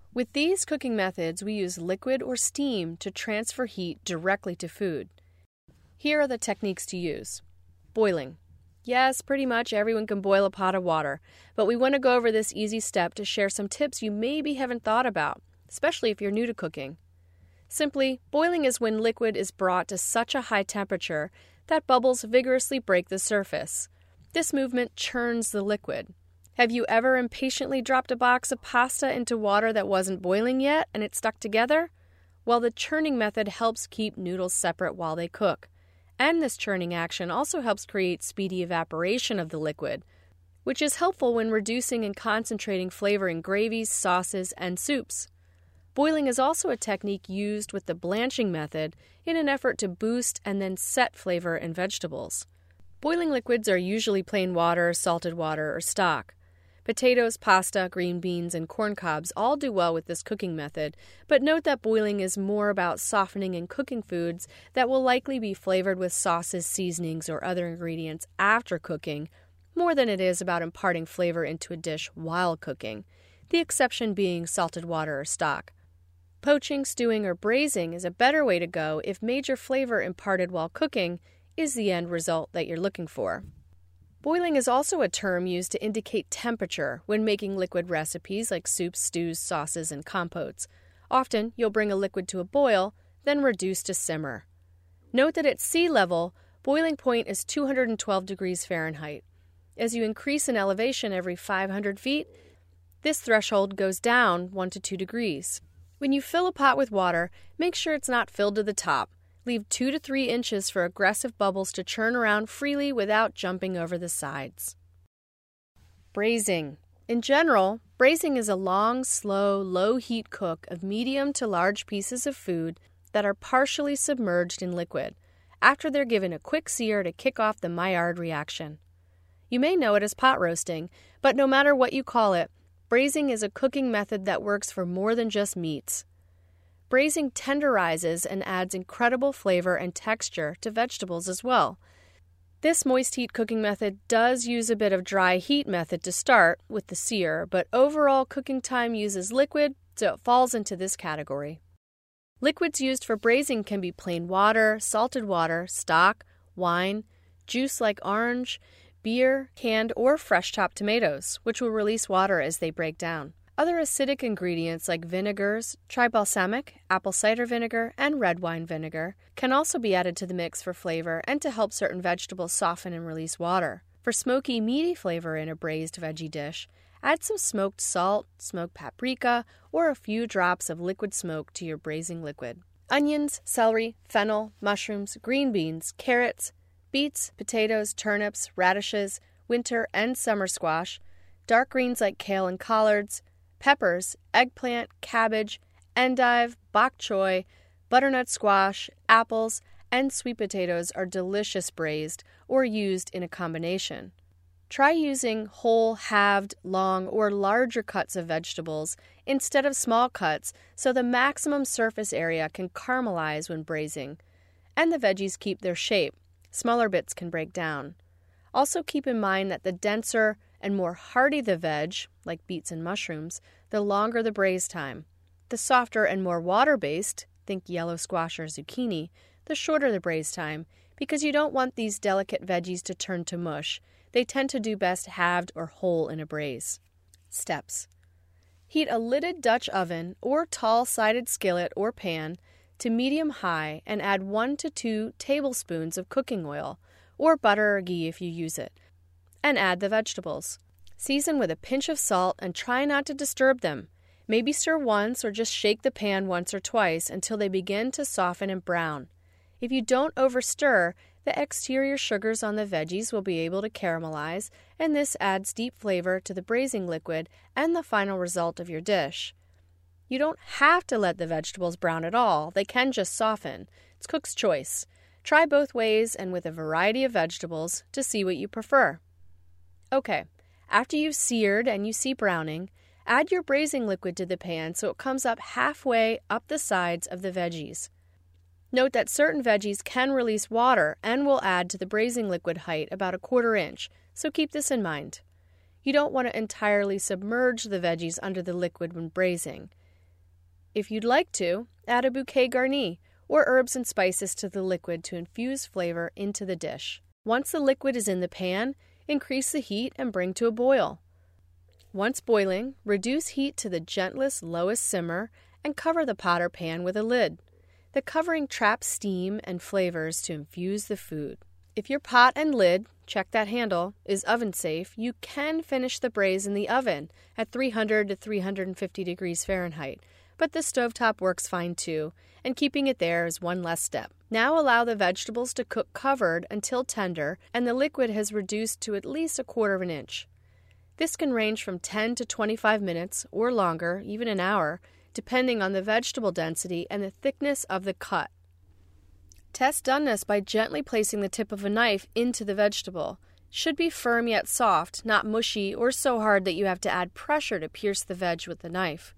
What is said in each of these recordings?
With these cooking methods, we use liquid or steam to transfer heat directly to food. Here are the techniques to use. Boiling. Yes, pretty much everyone can boil a pot of water, but we want to go over this easy step to share some tips you maybe haven't thought about, especially if you're new to cooking. Simply, boiling is when liquid is brought to such a high temperature that bubbles vigorously break the surface. This movement churns the liquid. Have you ever impatiently dropped a box of pasta into water that wasn't boiling yet and it stuck together? Well, the churning method helps keep noodles separate while they cook. And this churning action also helps create speedy evaporation of the liquid, which is helpful when reducing and concentrating flavor in gravies, sauces, and soups. Boiling is also a technique used with the blanching method in an effort to boost and then set flavor in vegetables. Boiling liquids are usually plain water, salted water, or stock. Potatoes, pasta, green beans, and corn cobs all do well with this cooking method, but note that boiling is more about softening and cooking foods that will likely be flavored with sauces, seasonings, or other ingredients after cooking, more than it is about imparting flavor into a dish while cooking, the exception being salted water or stock. Poaching, stewing, or braising is a better way to go if major flavor imparted while cooking is the end result that you're looking for. Boiling is also a term used to indicate temperature when making liquid recipes like soups, stews, sauces, and compotes. Often, you'll bring a liquid to a boil, then reduce to simmer. Note that at sea level, boiling point is 212 degrees Fahrenheit. As you increase in elevation every 500 feet, this threshold goes down 1 to 2 degrees. When you fill a pot with water, make sure it's not filled to the top. Leave 2 to 3 inches for aggressive bubbles to churn around freely without jumping over the sides. Braising. In general, braising is a long, slow, low-heat cook of medium to large pieces of food that are partially submerged in liquid, after they're given a quick sear to kick off the Maillard reaction. You may know it as pot roasting, but no matter what you call it, braising is a cooking method that works for more than just meats. Braising tenderizes and adds incredible flavor and texture to vegetables as well. This moist heat cooking method does use a bit of dry heat method to start with the sear, but overall cooking time uses liquid, so it falls into this category. Liquids used for braising can be plain water, salted water, stock, wine, juice like orange, beer, canned or fresh chopped tomatoes, which will release water as they break down. Other acidic ingredients like vinegars, tribalsamic, apple cider vinegar, and red wine vinegar can also be added to the mix for flavor and to help certain vegetables soften and release water. For smoky, meaty flavor in a braised veggie dish, add some smoked salt, smoked paprika, or a few drops of liquid smoke to your braising liquid. Onions, celery, fennel, mushrooms, green beans, carrots, beets, potatoes, turnips, radishes, winter and summer squash, dark greens like kale and collards, peppers, eggplant, cabbage, endive, bok choy, butternut squash, apples, and sweet potatoes are delicious braised or used in a combination. Try using whole, halved, long, or larger cuts of vegetables instead of small cuts so the maximum surface area can caramelize when braising, and the veggies keep their shape. Smaller bits can break down. Also keep in mind that the denser and more hearty the veg, like beets and mushrooms, the longer the braise time. The softer and more water-based, think yellow squash or zucchini, the shorter the braise time, because you don't want these delicate veggies to turn to mush. They tend to do best halved or whole in a braise. Steps. Heat a lidded Dutch oven or tall-sided skillet or pan to medium-high and add 1 to 2 tablespoons of cooking oil, or butter or ghee if you use it, and add the vegetables. Season with a pinch of salt and try not to disturb them. Maybe stir once or just shake the pan once or twice until they begin to soften and brown. If you don't overstir, the exterior sugars on the veggies will be able to caramelize, and this adds deep flavor to the braising liquid and the final result of your dish. You don't have to let the vegetables brown at all. They can just soften. It's cook's choice. Try both ways and with a variety of vegetables to see what you prefer. Okay, after you've seared and you see browning, add your braising liquid to the pan so it comes up halfway up the sides of the veggies. Note that certain veggies can release water and will add to the braising liquid height about 1/4 inch, so keep this in mind. You don't want to entirely submerge the veggies under the liquid when braising. If you'd like to, add a bouquet garni or herbs and spices to the liquid to infuse flavor into the dish. Once the liquid is in the pan, increase the heat and bring to a boil. Once boiling, reduce heat to the gentlest, lowest simmer and cover the pot or pan with a lid. The covering traps steam and flavors to infuse the food. If your pot and lid, check that handle, is oven safe, you can finish the braise in the oven at 300 to 350 degrees Fahrenheit, but the stovetop works fine too, and keeping it there is one less step. Now allow the vegetables to cook covered until tender and the liquid has reduced to at least 1/4 inch. This can range from 10 to 25 minutes or longer, even an hour, depending on the vegetable density and the thickness of the cut. Test doneness by gently placing the tip of a knife into the vegetable. Should be firm yet soft, not mushy or so hard that you have to add pressure to pierce the veg with the knife.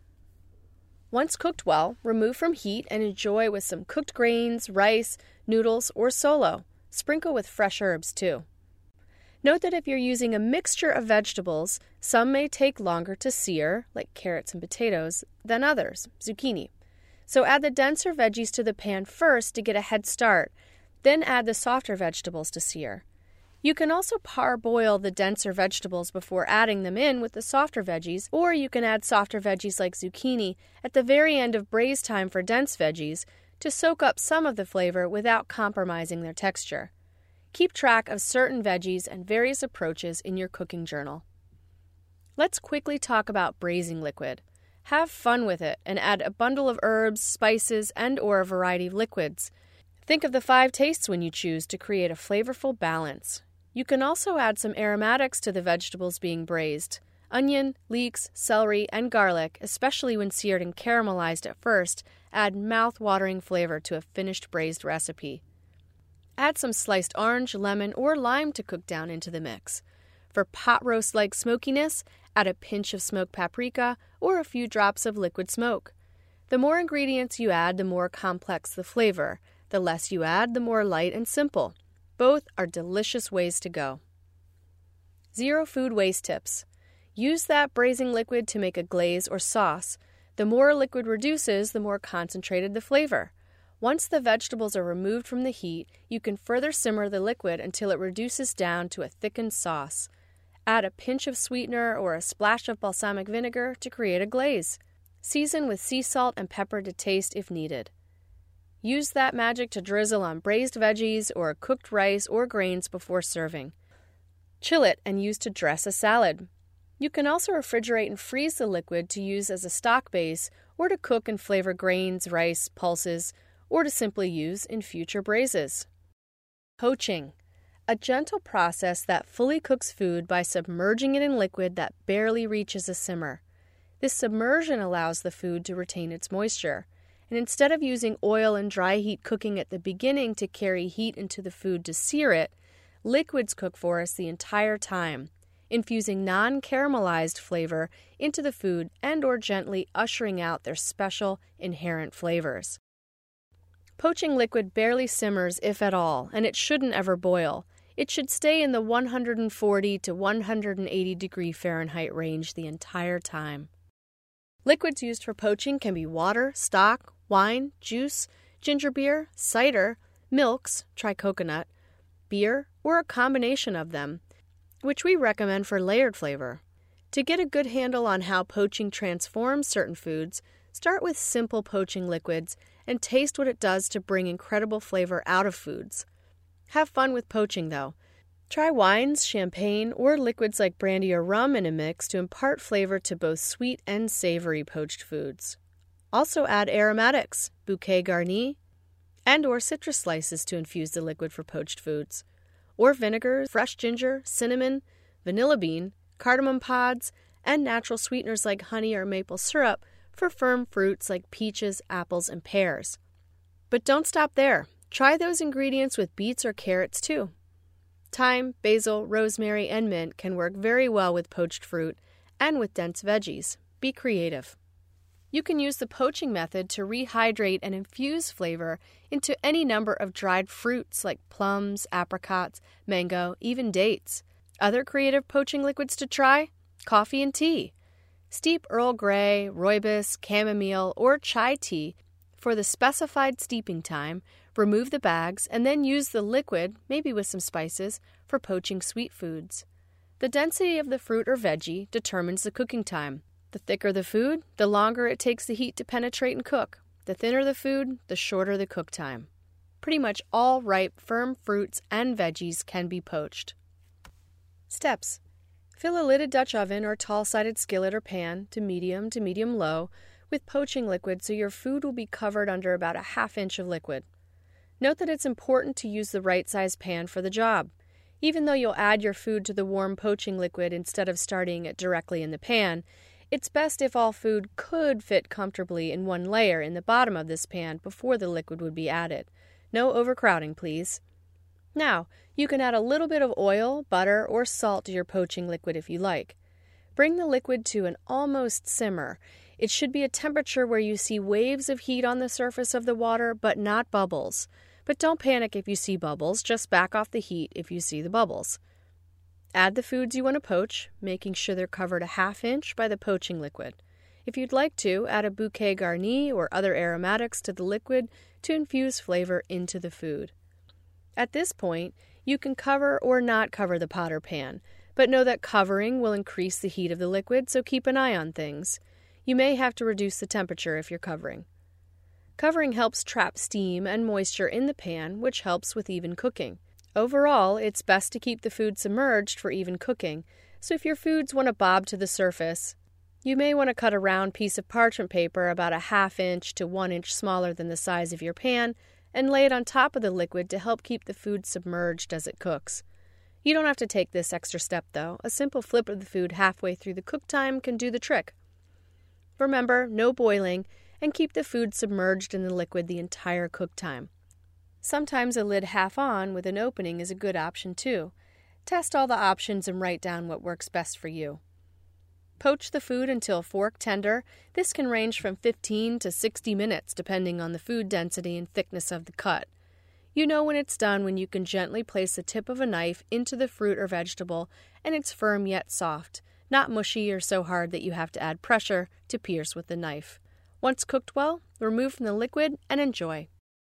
Once cooked well, remove from heat and enjoy with some cooked grains, rice, noodles, or solo. Sprinkle with fresh herbs too. Note that if you're using a mixture of vegetables, some may take longer to sear, like carrots and potatoes, than others, zucchini. So add the denser veggies to the pan first to get a head start, then add the softer vegetables to sear. You can also parboil the denser vegetables before adding them in with the softer veggies, or you can add softer veggies like zucchini at the very end of braise time for dense veggies to soak up some of the flavor without compromising their texture. Keep track of certain veggies and various approaches in your cooking journal. Let's quickly talk about braising liquid. Have fun with it and add a bundle of herbs, spices, and/or a variety of liquids. Think of the 5 tastes when you choose to create a flavorful balance. You can also add some aromatics to the vegetables being braised. Onion, leeks, celery, and garlic, especially when seared and caramelized at first, add mouth-watering flavor to a finished braised recipe. Add some sliced orange, lemon, or lime to cook down into the mix. For pot roast-like smokiness, add a pinch of smoked paprika or a few drops of liquid smoke. The more ingredients you add, the more complex the flavor. The less you add, the more light and simple. Both are delicious ways to go. 0 food waste tips. Use that braising liquid to make a glaze or sauce. The more liquid reduces, the more concentrated the flavor. Once the vegetables are removed from the heat, you can further simmer the liquid until it reduces down to a thickened sauce. Add a pinch of sweetener or a splash of balsamic vinegar to create a glaze. Season with sea salt and pepper to taste if needed. Use that magic to drizzle on braised veggies or cooked rice or grains before serving. Chill it and use to dress a salad. You can also refrigerate and freeze the liquid to use as a stock base or to cook and flavor grains, rice, pulses, or to simply use in future braises. Poaching. A gentle process that fully cooks food by submerging it in liquid that barely reaches a simmer. This submersion allows the food to retain its moisture, and instead of using oil and dry heat cooking at the beginning to carry heat into the food to sear it, liquids cook for us the entire time, infusing non-caramelized flavor into the food and/or gently ushering out their special inherent flavors. Poaching liquid barely simmers, if at all, and it shouldn't ever boil. It should stay in the 140 to 180 degree Fahrenheit range the entire time. Liquids used for poaching can be water, stock, wine, juice, ginger beer, cider, milks, try coconut, beer, or a combination of them, which we recommend for layered flavor. To get a good handle on how poaching transforms certain foods, start with simple poaching liquids and taste what it does to bring incredible flavor out of foods. Have fun with poaching, though. Try wines, champagne, or liquids like brandy or rum in a mix to impart flavor to both sweet and savory poached foods. Also add aromatics, bouquet garni, and/or citrus slices to infuse the liquid for poached foods, or vinegar, fresh ginger, cinnamon, vanilla bean, cardamom pods, and natural sweeteners like honey or maple syrup for firm fruits like peaches, apples, and pears. But don't stop there. Try those ingredients with beets or carrots too. Thyme, basil, rosemary, and mint can work very well with poached fruit and with dense veggies. Be creative. You can use the poaching method to rehydrate and infuse flavor into any number of dried fruits like plums, apricots, mango, even dates. Other creative poaching liquids to try? Coffee and tea. Steep Earl Grey, rooibos, chamomile, or chai tea for the specified steeping time, remove the bags, and then use the liquid, maybe with some spices, for poaching sweet foods. The density of the fruit or veggie determines the cooking time. The thicker the food, the longer it takes the heat to penetrate and cook. The thinner the food, the shorter the cook time. Pretty much all ripe, firm fruits and veggies can be poached. Steps. Fill a lidded Dutch oven or tall-sided skillet or pan to medium low with poaching liquid so your food will be covered under about a ½ inch of liquid. Note that it's important to use the right size pan for the job. Even though you'll add your food to the warm poaching liquid instead of starting it directly in the pan, it's best if all food could fit comfortably in one layer in the bottom of this pan before the liquid would be added. No overcrowding, please. Now, you can add a little bit of oil, butter, or salt to your poaching liquid if you like. Bring the liquid to an almost simmer. It should be a temperature where you see waves of heat on the surface of the water, but not bubbles. But don't panic if you see bubbles, just back off the heat if you see the bubbles. Add the foods you want to poach, making sure they're covered a ½ inch by the poaching liquid. If you'd like to, add a bouquet garni or other aromatics to the liquid to infuse flavor into the food. At this point, you can cover or not cover the pot or pan, but know that covering will increase the heat of the liquid, so keep an eye on things. You may have to reduce the temperature if you're covering. Covering helps trap steam and moisture in the pan, which helps with even cooking. Overall, it's best to keep the food submerged for even cooking, so if your foods want to bob to the surface, you may want to cut a round piece of parchment paper about a ½ inch to 1 inch smaller than the size of your pan and lay it on top of the liquid to help keep the food submerged as it cooks. You don't have to take this extra step, though. A simple flip of the food halfway through the cook time can do the trick. Remember, no boiling, and keep the food submerged in the liquid the entire cook time. Sometimes a lid half on with an opening is a good option too. Test all the options and write down what works best for you. Poach the food until fork tender. This can range from 15 to 60 minutes depending on the food density and thickness of the cut. You know when it's done when you can gently place the tip of a knife into the fruit or vegetable and it's firm yet soft, not mushy or so hard that you have to add pressure to pierce with the knife. Once cooked well, remove from the liquid and enjoy.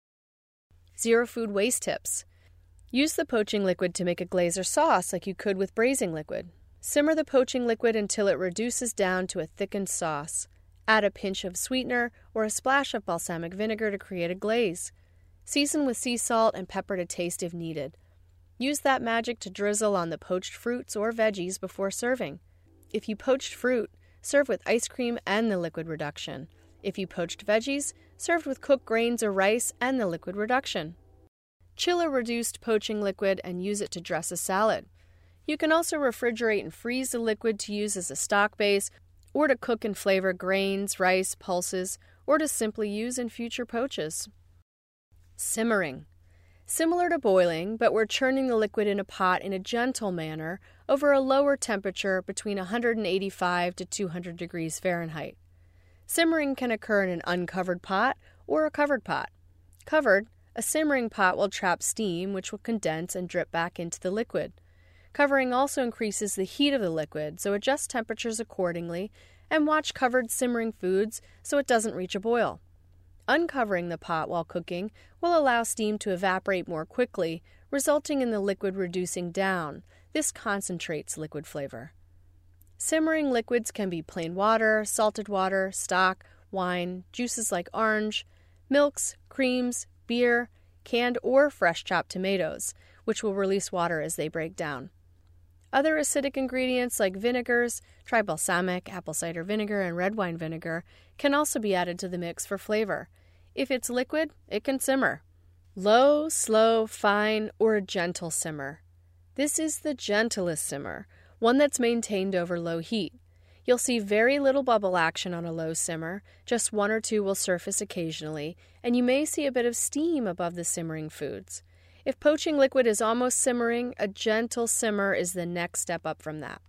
Zero food waste tips. Use the poaching liquid to make a glaze or sauce like you could with braising liquid. Simmer the poaching liquid until it reduces down to a thickened sauce. Add a pinch of sweetener or a splash of balsamic vinegar to create a glaze. Season with sea salt and pepper to taste if needed. Use that magic to drizzle on the poached fruits or veggies before serving. If you poached fruit, serve with ice cream and the liquid reduction. If you poached veggies, serve with cooked grains or rice and the liquid reduction. Chill a reduced poaching liquid and use it to dress a salad. You can also refrigerate and freeze the liquid to use as a stock base, or to cook and flavor grains, rice, pulses, or to simply use in future poaches. Simmering. Similar to boiling, but we're churning the liquid in a pot in a gentle manner over a lower temperature between 185 to 200 degrees Fahrenheit. Simmering can occur in an uncovered pot or a covered pot. Covered, a simmering pot will trap steam, which will condense and drip back into the liquid. Covering also increases the heat of the liquid, so adjust temperatures accordingly and watch covered simmering foods so it doesn't reach a boil. Uncovering the pot while cooking will allow steam to evaporate more quickly, resulting in the liquid reducing down. This concentrates liquid flavor. Simmering liquids can be plain water, salted water, stock, wine, juices like orange, milks, creams, beer, canned or fresh chopped tomatoes, which will release water as they break down. Other acidic ingredients like vinegars, try balsamic, apple cider vinegar, and red wine vinegar, can also be added to the mix for flavor. If it's liquid, it can simmer. Low, slow, fine, or a gentle simmer. This is the gentlest simmer, one that's maintained over low heat. You'll see very little bubble action on a low simmer, just 1 or 2 will surface occasionally, and you may see a bit of steam above the simmering foods. If poaching liquid is almost simmering, a gentle simmer is the next step up from that.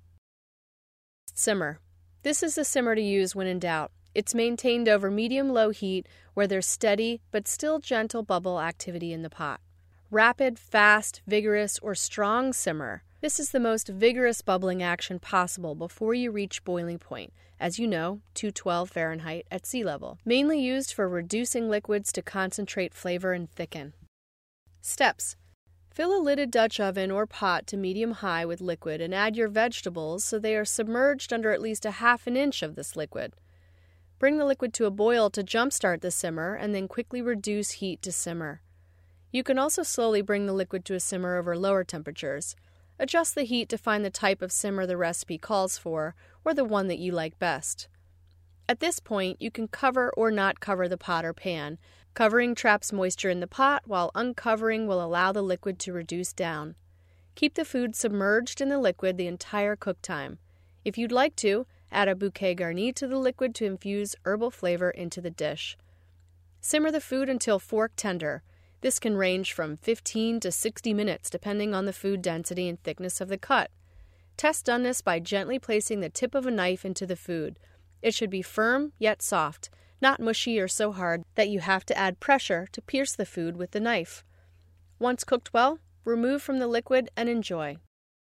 Simmer. This is the simmer to use when in doubt. It's maintained over medium-low heat where there's steady but still gentle bubble activity in the pot. Rapid, fast, vigorous, or strong simmer. This is the most vigorous bubbling action possible before you reach boiling point, as you know, 212 Fahrenheit at sea level, mainly used for reducing liquids to concentrate flavor and thicken. Steps. Fill a lidded Dutch oven or pot to medium-high with liquid and add your vegetables so they are submerged under at least a half an inch of this liquid. Bring the liquid to a boil to jumpstart the simmer and then quickly reduce heat to simmer. You can also slowly bring the liquid to a simmer over lower temperatures. Adjust the heat to find the type of simmer the recipe calls for or the one that you like best. At this point, you can cover or not cover the pot or pan. Covering traps moisture in the pot, while uncovering will allow the liquid to reduce down. Keep the food submerged in the liquid the entire cook time. If you'd like to, add a bouquet garni to the liquid to infuse herbal flavor into the dish. Simmer the food until fork tender. This can range from 15 to 60 minutes depending on the food density and thickness of the cut. Test doneness by gently placing the tip of a knife into the food. It should be firm yet soft, not mushy or so hard that you have to add pressure to pierce the food with the knife. Once cooked well, remove from the liquid and enjoy.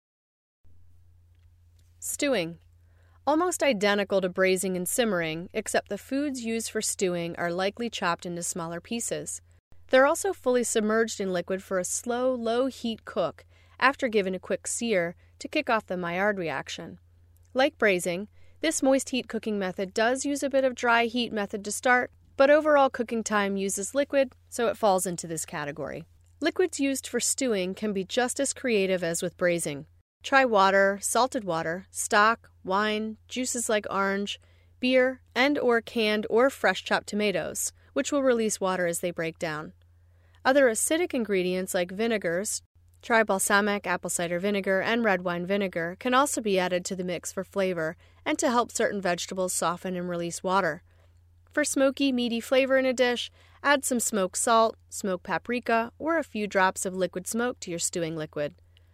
Stewing. Almost identical to braising and simmering, except the foods used for stewing are likely chopped into smaller pieces. They're also fully submerged in liquid for a slow, low-heat cook after giving a quick sear to kick off the Maillard reaction. Like braising, this moist heat cooking method does use a bit of dry heat method to start, but overall cooking time uses liquid, so it falls into this category. Liquids used for stewing can be just as creative as with braising. Try water, salted water, stock, wine, juices like orange, beer, and/or canned or fresh chopped tomatoes, which will release water as they break down. Other acidic ingredients like vinegars, try balsamic, apple cider vinegar, and red wine vinegar, can also be added to the mix for flavor and to help certain vegetables soften and release water. For smoky, meaty flavor in a dish, add some smoked salt, smoked paprika, or a few drops of liquid smoke to your stewing liquid.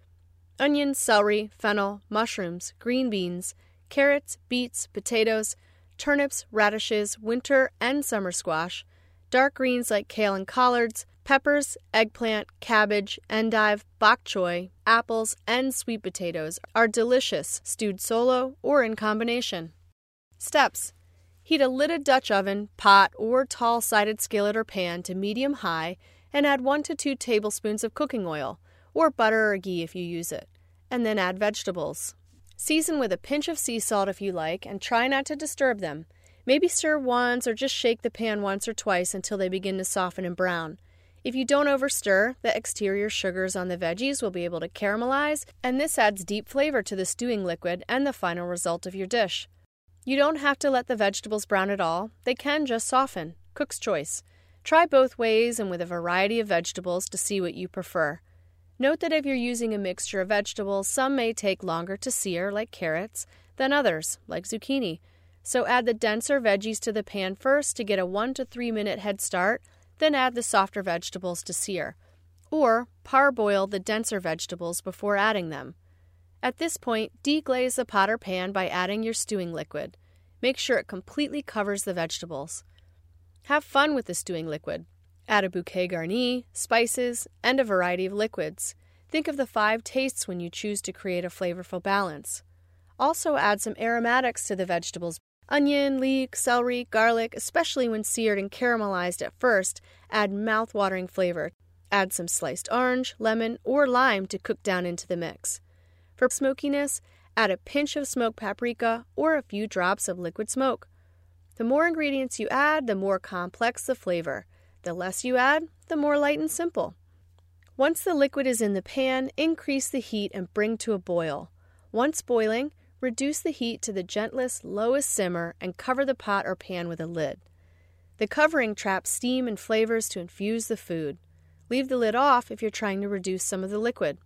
Onions, celery, fennel, mushrooms, green beans, carrots, beets, potatoes, turnips, radishes, winter and summer squash, dark greens like kale and collards, peppers, eggplant, cabbage, endive, bok choy, apples, and sweet potatoes are delicious stewed solo or in combination. Steps. Heat a lidded Dutch oven, pot, or tall-sided skillet or pan to medium-high and add 1 to 2 tablespoons of cooking oil, or butter or ghee if you use it, and then add vegetables. Season with a pinch of sea salt if you like, and try not to disturb them. Maybe stir once or just shake the pan once or twice until they begin to soften and brown. If you don't overstir, the exterior sugars on the veggies will be able to caramelize, and this adds deep flavor to the stewing liquid and the final result of your dish. You don't have to let the vegetables brown at all. They can just soften. Cook's choice. Try both ways and with a variety of vegetables to see what you prefer. Note that if you're using a mixture of vegetables, some may take longer to sear, like carrots, than others, like zucchini. So add the denser veggies to the pan first to get a 1 to 3 minute head start, then add the softer vegetables to sear. Or parboil the denser vegetables before adding them. At this point, deglaze the pot or pan by adding your stewing liquid. Make sure it completely covers the vegetables. Have fun with the stewing liquid. Add a bouquet garni, spices, and a variety of liquids. Think of the 5 tastes when you choose to create a flavorful balance. Also add some aromatics to the vegetables. Onion, leek, celery, garlic, especially when seared and caramelized at first, add mouth-watering flavor. Add some sliced orange, lemon, or lime to cook down into the mix. For smokiness, add a pinch of smoked paprika or a few drops of liquid smoke. The more ingredients you add, the more complex the flavor. The less you add, the more light and simple. Once the liquid is in the pan, increase the heat and bring to a boil. Once boiling, reduce the heat to the gentlest, lowest simmer and cover the pot or pan with a lid. The covering traps steam and flavors to infuse the food. Leave the lid off if you're trying to reduce some of the liquid.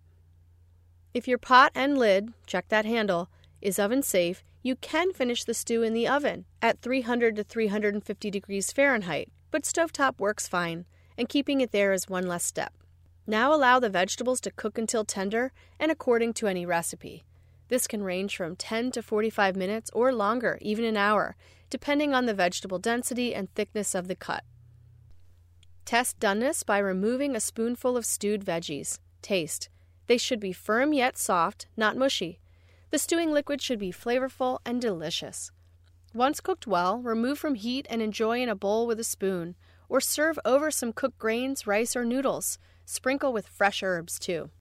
If your pot and lid, check that handle, is oven safe, you can finish the stew in the oven at 300 to 350 degrees Fahrenheit. But stovetop works fine, and keeping it there is one less step. Now allow the vegetables to cook until tender and according to any recipe. This can range from 10 to 45 minutes or longer, even an hour, depending on the vegetable density and thickness of the cut. Test doneness by removing a spoonful of stewed veggies. Taste. They should be firm yet soft, not mushy. The stewing liquid should be flavorful and delicious. Once cooked well, remove from heat and enjoy in a bowl with a spoon, or serve over some cooked grains, rice, or noodles. Sprinkle with fresh herbs, too.